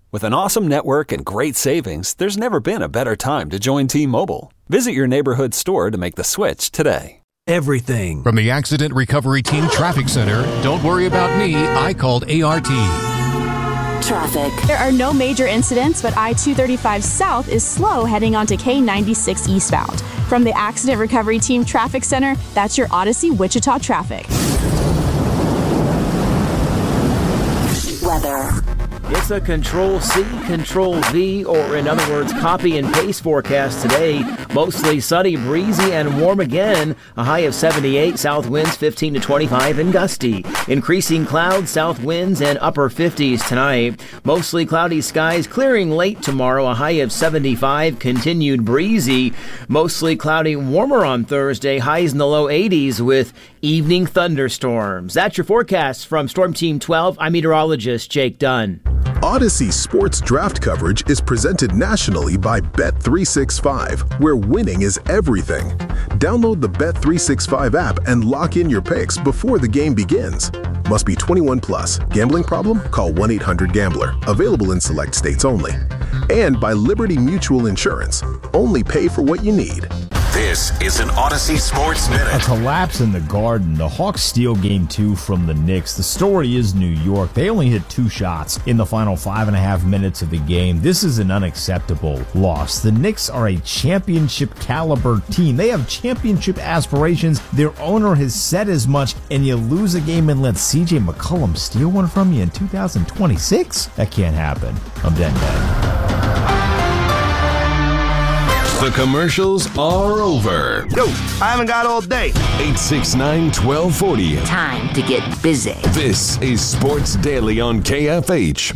With an awesome network and great savings, there's never been a better time to join T-Mobile. Visit your neighborhood store to make the switch today. Everything. From the Accident Recovery Team Traffic Center, don't worry about me, I called A R T. Traffic. There are no major incidents, but I two thirty-five South is slow heading onto K ninety-six eastbound. From the Accident Recovery Team Traffic Center, that's your Odyssey Wichita traffic. Weather. It's a Control-C, Control-V, or in other words, copy and paste forecast today. Mostly sunny, breezy, and warm again. A high of seventy-eight, south winds fifteen to twenty-five, and gusty. Increasing clouds, south winds, and upper fifties tonight. Mostly cloudy skies, clearing late tomorrow. A high of seventy-five, continued breezy. Mostly cloudy, warmer on Thursday. Highs in the low eighties with evening thunderstorms. That's your forecast from Storm Team twelve. I'm meteorologist Jake Dunn. Odyssey Sports Draft coverage is presented nationally by Bet three sixty-five, where winning is everything. Download the Bet three sixty-five app and lock in your picks before the game begins. Must be twenty-one plus. Gambling problem? Call one eight hundred gambler. Available in select states only. And by Liberty Mutual Insurance. Only pay for what you need. This is an Odyssey Sports Minute. A collapse in the Garden. The Hawks steal game two from the Knicks. The story is New York. They only hit two shots in the final five and a half minutes of the game. This is an unacceptable loss. The Knicks are a championship caliber team. They have championship aspirations. Their owner has said as much, and you lose a game and let C J McCollum steal one from you in two thousand twenty-six? That can't happen. I'm dead dead. The commercials are over. Yo, I haven't got all day. eight six nine, one two four zero. Time to get busy. This is Sports Daily on K F H.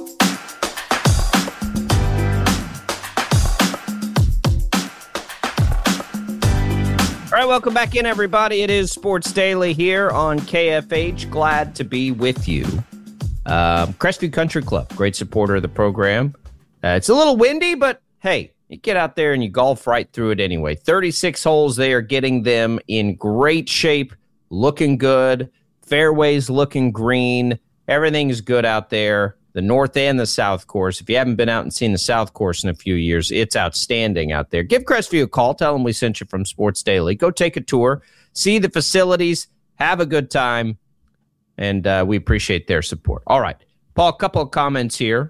All right, welcome back in, everybody. It is Sports Daily here on K F H. Glad to be with you. Um, Crestview Country Club, great supporter of the program. Uh, it's a little windy, but hey, you get out there and you golf right through it anyway. thirty-six holes, they are getting them in great shape, looking good. Fairways looking green. Everything is good out there. The North and the South course. If you haven't been out and seen the South course in a few years, it's outstanding out there. Give Crestview a call. Tell them we sent you from Sports Daily. Go take a tour. See the facilities. Have a good time. And uh, we appreciate their support. All right. Paul, a couple of comments here.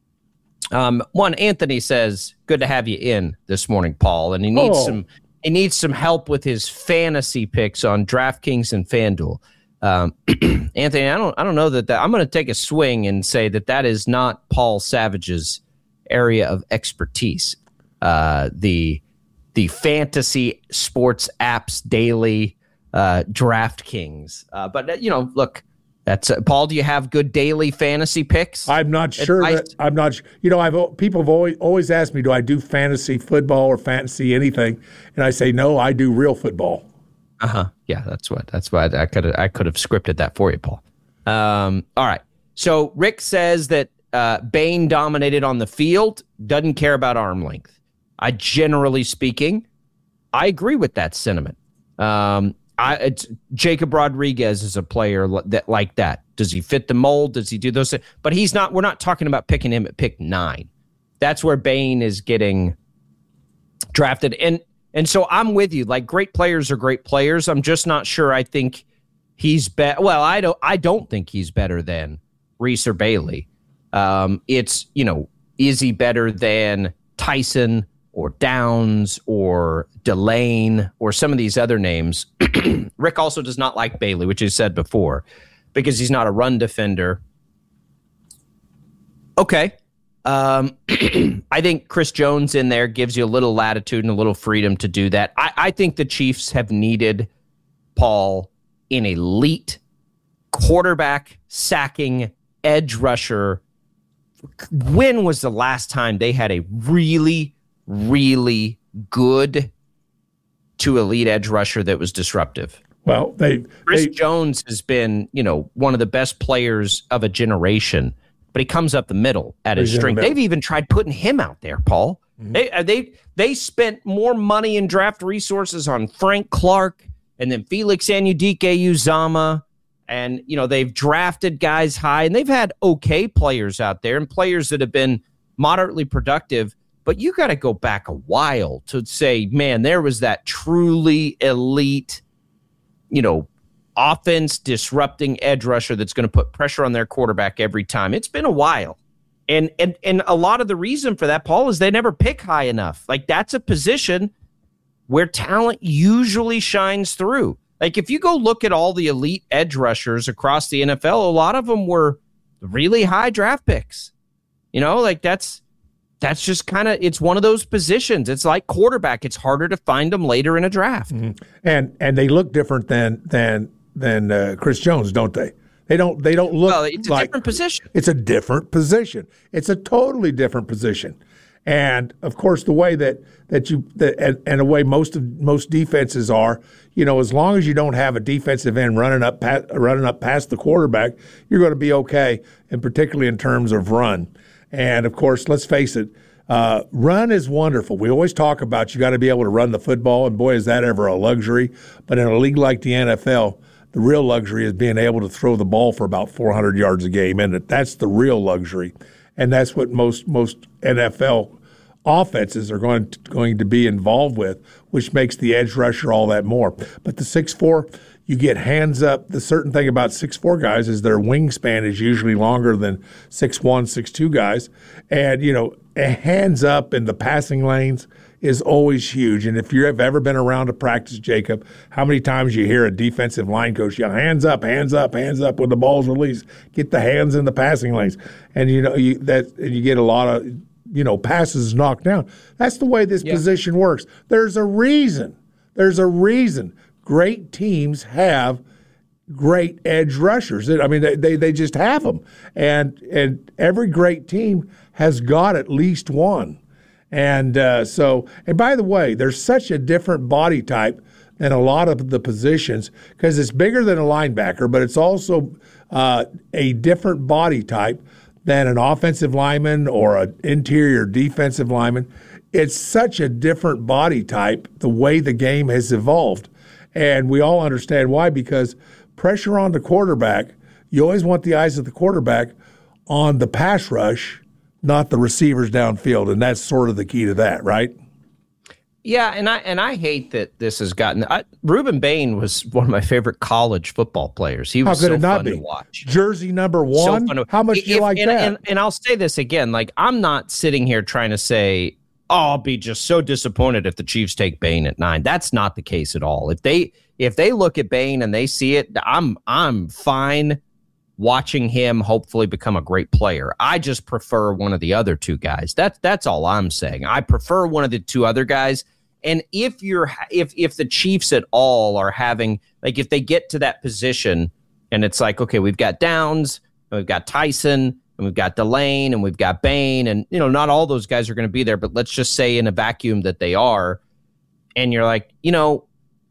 Um, one, Anthony says, good to have you in this morning, Paul. And he needs Oh. some he needs some help with his fantasy picks on DraftKings and FanDuel. Um, Anthony, I don't I don't know that, that I'm going to take a swing and say that that is not Paul Savage's area of expertise. Uh, the the fantasy sports apps daily uh, DraftKings. Uh, but, uh, you know, look, That's uh, Paul. Do you have good daily fantasy picks? I'm not sure Advice? that I'm not. su- You know, I've people have always always asked me, do I do fantasy football or fantasy anything? And I say no, I do real football. Uh huh. Yeah, that's what. That's why I could. I could have scripted that for you, Paul. Um. All right. So Rick says that uh, Bain dominated on the field. Doesn't care about arm length. I generally speaking, I agree with that sentiment. Um. I, it's, Jacob Rodriguez is a player li- that like that. Does he fit the mold? Does he do those things? But he's not. We're not talking about picking him at pick nine. That's where Bain is getting drafted. And and so I'm with you. Like, great players are great players. I'm just not sure. I think he's better. Well, I don't. I don't think he's better than Reese or Bailey. Um, it's you know, is he better than Tyson or Downs or Delane or some of these other names? Rick also does not like Bailey, which he said before, because he's not a run defender. Okay. Um, I think Chris Jones in there gives you a little latitude and a little freedom to do that. I, I think the Chiefs have needed, Paul, an elite quarterback sacking edge rusher. When was the last time they had a really really good to elite edge rusher that was disruptive? Well, they Chris they, Jones has been, you know, one of the best players of a generation, but he comes up the middle at his He's in the strength. middle. They've even tried putting him out there, Paul. Mm-hmm. They uh, they they spent more money in draft resources on Frank Clark and then Felix Anudike-Uzama And, you know, they've drafted guys high, and they've had okay players out there and players that have been moderately productive. But you got to go back a while to say, man, there was that truly elite, you know, offense disrupting edge rusher that's going to put pressure on their quarterback every time. It's been a while. And, and, and a lot of the reason for that, Paul, is they never pick high enough. Like, that's a position where talent usually shines through. Like, if you go look at all the elite edge rushers across the N F L, a lot of them were really high draft picks. You know, like that's that's just kind of, it's one of those positions. It's like quarterback. It's harder to find them later in a draft. Mm-hmm. And and they look different than than than uh, Chris Jones, don't they? They don't they don't look well, it's a like, different position. It's a different position. It's a totally different position. And of course, the way that that you that, and, and the way most of most defenses are, you know, as long as you don't have a defensive end running up past, running up past the quarterback, you're going to be okay, and particularly in terms of run. And of course, let's face it, uh, run is wonderful. We always talk about you got to be able to run the football, and boy, is that ever a luxury. But in a league like the N F L, the real luxury is being able to throw the ball for about four hundred yards a game, and that's the real luxury. And that's what most most N F L offenses are going to, going to be involved with, which makes the edge rusher all that more. But the six four, you get hands up. The certain thing about six four guys is their wingspan is usually longer than six one, six two guys. And, you know, hands up in the passing lanes is always huge. And if you've ever been around a practice, Jacob, how many times you hear a defensive line coach yell, hands up, hands up, hands up when the ball's released. Get the hands in the passing lanes. And, you know, you, that, and you get a lot of, you know, passes knocked down. That's the way this yeah. position works. There's a reason. There's a reason great teams have great edge rushers. I mean, they they just have them. And and every great team has got at least one. And uh, so, and by the way, there's such a different body type than a lot of the positions because it's bigger than a linebacker, but it's also uh, a different body type than an offensive lineman or an interior defensive lineman. It's such a different body type, the way the game has evolved. And we all understand why, because pressure on the quarterback, you always want the eyes of the quarterback on the pass rush, not the receivers downfield. And that's sort of the key to that, right? Yeah, and I and I hate that this has gotten. I, Ruben Bain was one of my favorite college football players. He was How could so it not fun be? to watch. Jersey number one. So How much if, do you like and, that? And, and I'll say this again: like I'm not sitting here trying to say, "Oh, I'll be just so disappointed if the Chiefs take Bain at nine." That's not the case at all. If they if they look at Bain and they see it, I'm I'm fine watching him hopefully become a great player. I just prefer one of the other two guys. That's that's all I'm saying. I prefer one of the two other guys. And if you're if if the Chiefs at all are having, like, if they get to that position and it's like, okay, we've got Downs, and we've got Tyson, and we've got Delane, and we've got Bain, and, you know, not all those guys are going to be there, but let's just say in a vacuum that they are, and you're like, you know,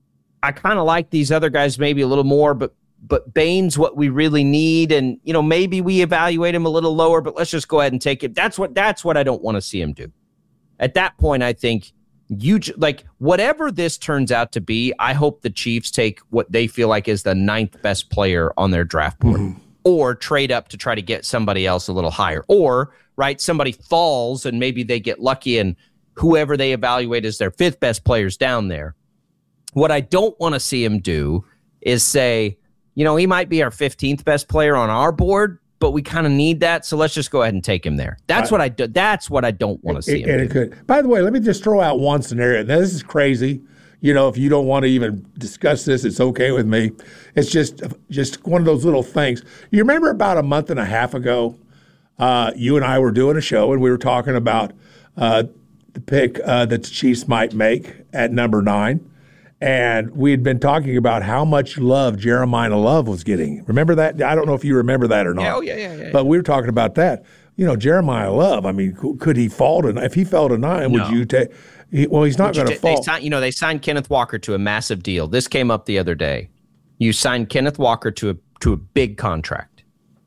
I kind of like these other guys maybe a little more, but but Bain's what we really need, and, you know, maybe we evaluate him a little lower, but let's just go ahead and take it. That's what that's what I don't want to see him do. At that point, I think you like whatever this turns out to be, I hope the Chiefs take what they feel like is the ninth best player on their draft board, mm-hmm. or trade up to try to get somebody else a little higher, or right somebody falls and maybe they get lucky and whoever they evaluate as their fifth best players down there. What I don't want to see him do is say, you know, he might be our fifteenth best player on our board, but we kind of need that, so let's just go ahead and take him there. That's uh, what I do. That's what I don't want to see him and do. It could. By the way, let me just throw out one scenario. Now, this is crazy. You know, if you don't want to even discuss this, it's okay with me. It's just just one of those little things. You remember about a month and a half ago, uh, you and I were doing a show, and we were talking about uh, the pick uh, that the Chiefs might make at number nine. And we had been talking about how much love Jeremiah Love was getting. Remember that? I don't know if you remember that or not. Yeah, oh, yeah, yeah, yeah. But we were talking about that. You know, Jeremiah Love, I mean, could he fall to nine? If he fell to nine, no. would you take he, – well, he's not going to fall. They signed, you know, they signed Kenneth Walker to a massive deal. This came up the other day. You signed Kenneth Walker to a to a big contract.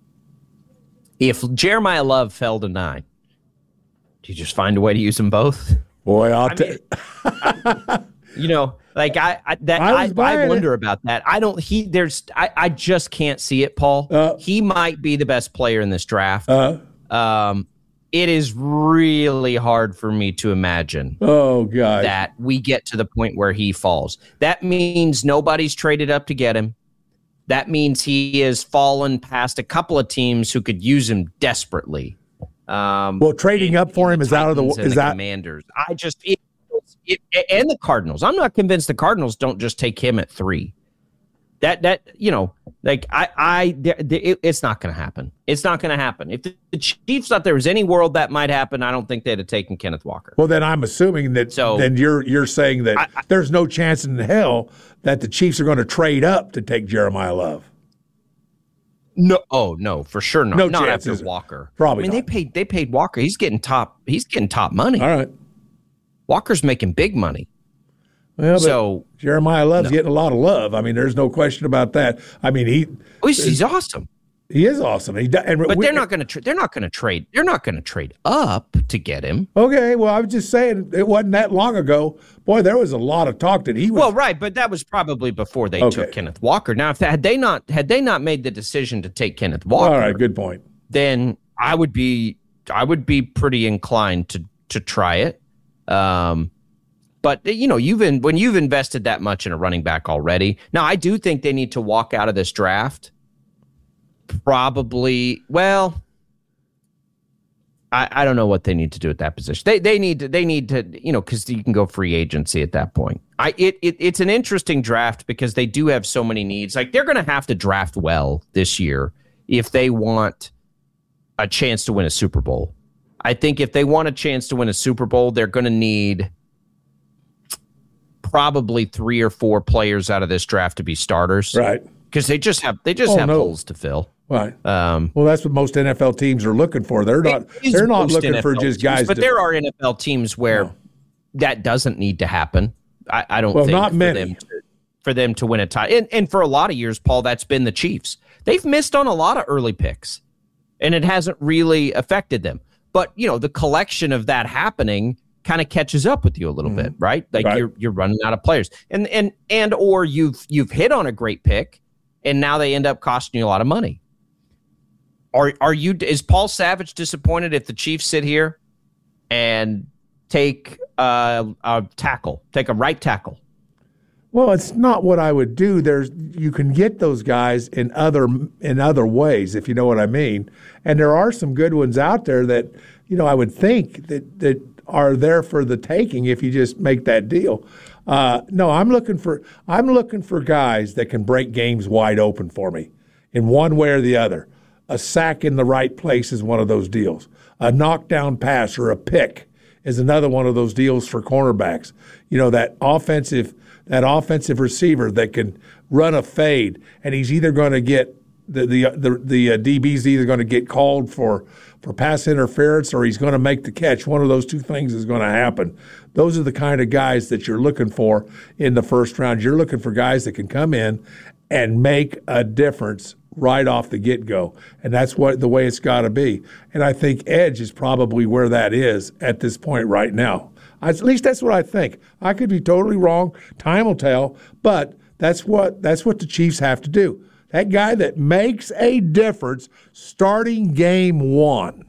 If Jeremiah Love fell to nine, do you just find a way to use them both? Boy, I'll take – You know – Like I, I that I, I, I wonder it. about that. I don't. He there's. I, I just can't see it, Paul. Uh, he might be the best player in this draft. Uh, um, it is really hard for me to imagine. Oh God, that we get to the point where he falls. That means nobody's traded up to get him. That means he has fallen past a couple of teams who could use him desperately. Um, well, trading up for him is out of the is the that Commanders. I just. It, It, and the Cardinals. I'm not convinced the Cardinals don't just take him at three. That that you know, like I I they, they, it, it's not going to happen. It's not going to happen. If the, the Chiefs thought there was any world that might happen, I don't think they'd have taken Kenneth Walker. Well, then I'm assuming that. So, then you're you're saying that I, I, there's no chance in hell that the Chiefs are going to trade up to take Jeremiah Love. No, oh no, for sure not. No not chance, after Walker. Probably. I mean, not. they paid they paid Walker. He's getting top. He's getting top money. All right. Walker's making big money. Well, but so Jeremiah Love's no. getting a lot of love. I mean, there's no question about that. I mean, he oh, he's, he's awesome. He is awesome. He and but we, they're not going to tra- they're not going to trade. They're not going to trade up to get him. Okay, well, I was just saying it wasn't that long ago. Boy, there was a lot of talk that he was. Well, right, but that was probably before they okay. took Kenneth Walker. Now, if they, had they not had they not made the decision to take Kenneth Walker, all right, good point. Then I would be I would be pretty inclined to to try it. Um. But, you know, you've in, when you've invested that much in a running back already. Now, I do think they need to walk out of this draft. Probably, well, I, I don't know what they need to do at that position. They they need to, they need to, you know, because you can go free agency at that point. I it, it It's an interesting draft because they do have so many needs. Like, they're going to have to draft well this year if they want a chance to win a Super Bowl. I think if they want a chance to win a Super Bowl, they're going to need probably three or four players out of this draft to be starters, right? Because they just have they just oh, have no. holes to fill, right? Um, well, that's what most N F L teams are looking for. They're not they're not looking N F L for just teams, guys. But to, there are N F L teams where no. that doesn't need to happen. I, I don't well, think not for many. them to, for them to win a title, and, and for a lot of years, Paul, that's been the Chiefs. They've missed on a lot of early picks, and it hasn't really affected them. But you know, the collection of that happening kind of catches up with you a little mm-hmm. bit, right? Like right. you're you're running out of players, and and and or you've you've hit on a great pick, and now they end up costing you a lot of money. Are are you? Is Paul Savage disappointed if the Chiefs sit here and take a, a tackle, take a right tackle? Well, it's not what I would do. There's you can get those guys in other in other ways, if you know what I mean. And there are some good ones out there that you know I would think that that. are there for the taking if you just make that deal. Uh, no, I'm looking for I'm looking for guys that can break games wide open for me in one way or the other. A sack in the right place is one of those deals. A knockdown pass or a pick is another one of those deals for cornerbacks. You know, that offensive that offensive receiver that can run a fade, and he's either going to get the the the, the uh, D B's either going to get called for for pass interference or he's going to make the catch. One of those two things is going to happen. Those are the kind of guys that you're looking for in the first round. You're looking for guys that can come in and make a difference right off the get-go, and that's what the way it's got to be. And I think edge is probably where that is at this point right now. At least that's what I think. I could be totally wrong. Time will tell, but that's what that's what the Chiefs have to do. That guy that makes a difference starting game one.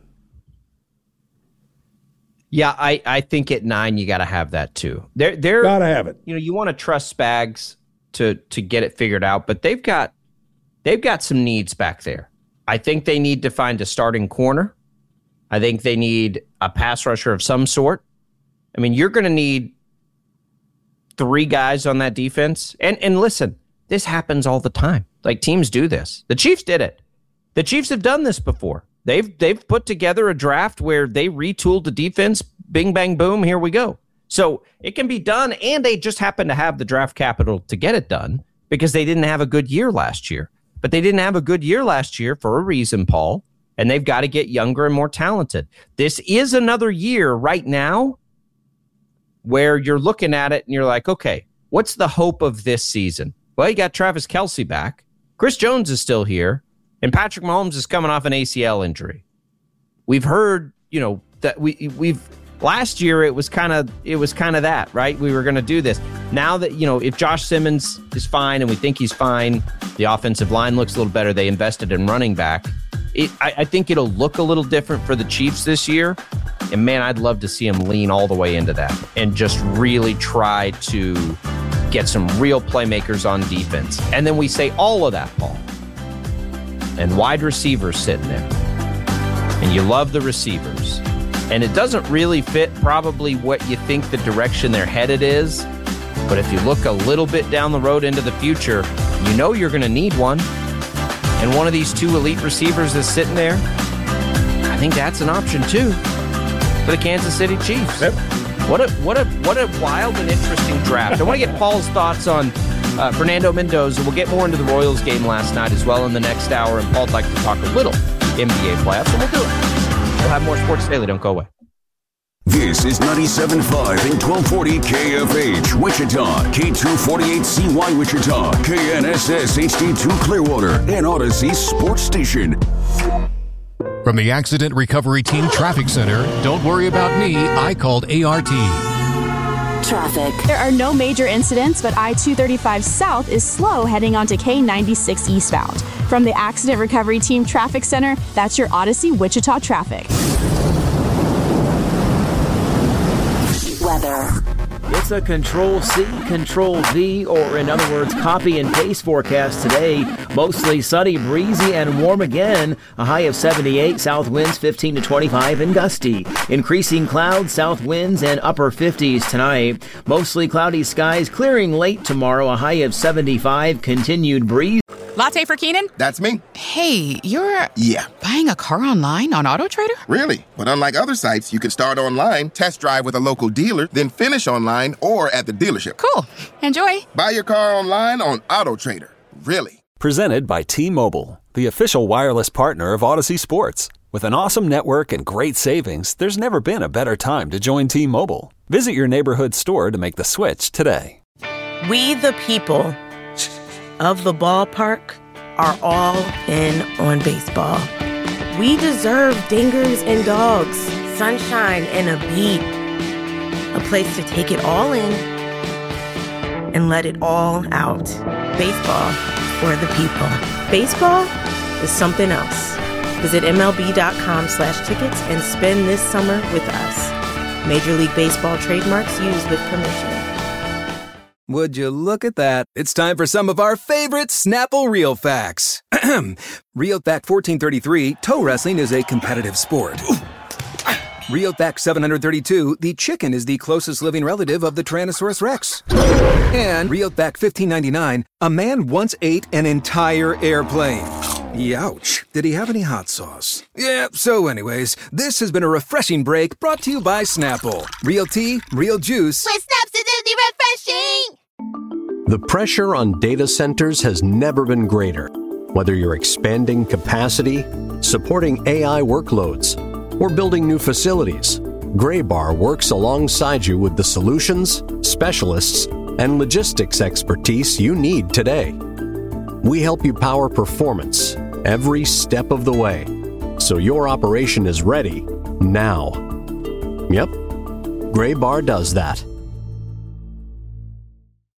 Yeah, I, I think at nine you got to have that too. They're they're gotta have it. You know, you want to trust Spags to to get it figured out, but they've got they've got some needs back there. I think they need to find a starting corner. I think they need a pass rusher of some sort. I mean, you're going to need three guys on that defense. And and listen, this happens all the time. Like, teams do this. The Chiefs did it. The Chiefs have done this before. They've they've put together a draft where they retooled the defense. Bing, bang, boom, here we go. So it can be done, and they just happen to have the draft capital to get it done because they didn't have a good year last year. But they didn't have a good year last year for a reason, Paul, and they've got to get younger and more talented. This is another year right now where you're looking at it and you're like, okay, what's the hope of this season? Well, you got Travis Kelce back. Chris Jones is still here, and Patrick Mahomes is coming off an A C L injury. We've heard, you know, that we we've last year it was kind of it was kind of that, right? We were going to do this. now that, you know, if Josh Simmons is fine and we think he's fine, the offensive line looks a little better. They invested in running back. It, I, I think it'll look a little different for the Chiefs this year. And, man, I'd love to see them lean all the way into that and just really try to get some real playmakers on defense. And then we say all of that, Paul. And wide receivers sitting there. And you love the receivers. And it doesn't really fit probably what you think the direction they're headed is. But if you look a little bit down the road into the future, you know you're going to need one. And one of these two elite receivers is sitting there. I think that's an option too for the Kansas City Chiefs. Yep. What a what a what a wild and interesting draft. I want to get Paul's thoughts on uh, Fernando Mendoza. We'll get more into the Royals game last night as well in the next hour. And Paul'd like to talk a little N B A playoffs, so we'll do it. We'll have more Sports Daily. Don't go away. This is ninety-seven point five and twelve forty K F H, Wichita, K two forty-eight C Y Wichita, K N S S H D two Clearwater, and Odyssey Sports Station. From the Accident Recovery Team Traffic Center, don't worry about me, I called A R T. Traffic. There are no major incidents, but I two thirty-five South is slow heading onto K ninety-six eastbound. From the Accident Recovery Team Traffic Center, that's your Odyssey Wichita traffic. Weather. It's a Control-C, Control-V, or in other words, copy and paste forecast today. Mostly sunny, breezy, and warm again. A high of seventy-eight, south winds fifteen to twenty-five, and gusty. Increasing clouds, south winds, and upper fifties tonight. Mostly cloudy skies, clearing late tomorrow. A high of seventy-five, continued breeze. Latte for Keenan? That's me. Hey, you're... Yeah. Buying a car online on AutoTrader? Really? But unlike other sites, you can start online, test drive with a local dealer, then finish online or at the dealership. Cool. Enjoy. Buy your car online on AutoTrader. Really? Presented by T-Mobile, the official wireless partner of Odyssey Sports. With an awesome network and great savings, there's never been a better time to join T-Mobile. Visit your neighborhood store to make the switch today. We the people of the ballpark are all in on baseball. We deserve dingers and dogs, sunshine and a beat. A place to take it all in and let it all out. Baseball for the people. Baseball is something else. Visit MLB.com slash tickets and spend this summer with us. Major League Baseball trademarks used with permission. Would you look at that? It's time for some of our favorite Snapple Real Facts. Real Fact fourteen thirty-three, toe wrestling is a competitive sport. Real Fact seven thirty-two, the chicken is the closest living relative of the Tyrannosaurus Rex. And Real Fact fifteen ninety-nine, a man once ate an entire airplane. Youch. Did he have any hot sauce? Yeah, so anyways, this has been a refreshing break brought to you by Snapple. Real tea, real juice. With Snaps, it's refreshing! The pressure on data centers has never been greater. Whether you're expanding capacity, supporting A I workloads, or building new facilities, Graybar works alongside you with the solutions, specialists, and logistics expertise you need today. We help you power performance every step of the way, so your operation is ready now. Yep, Graybar does that.